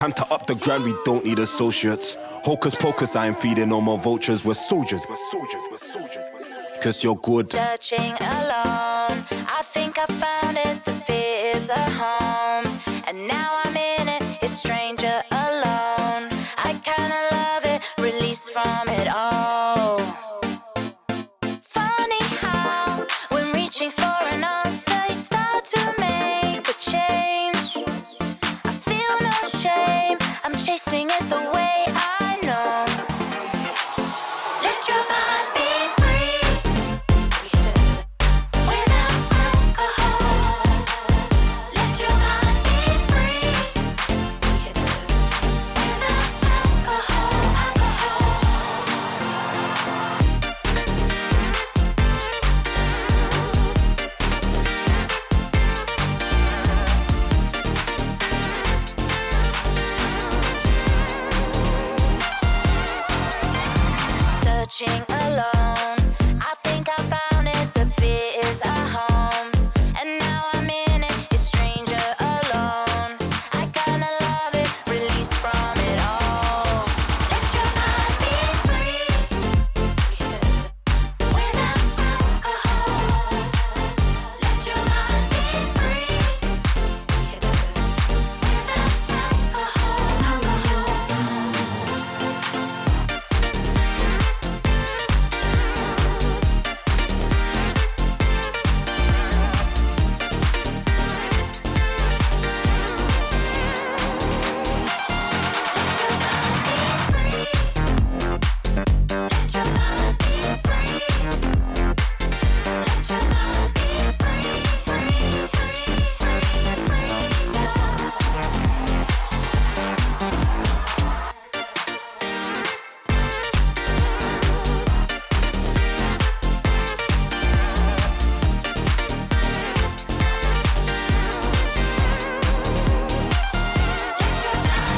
Time to up the grind, we don't need associates. Hocus pocus, I ain't feeding no more vultures. We're soldiers. Cause you're good. Searching alone, I think I found it. The fear is a home, and now I'm in it. It's stranger alone. I kinda love it, release from it all. Funny how, when reaching for an answer, you start to make a change. I feel no shame, I'm chasing it the way I know. Let your mind be free. Without alcohol. Let your mind be free. Without alcohol. Searching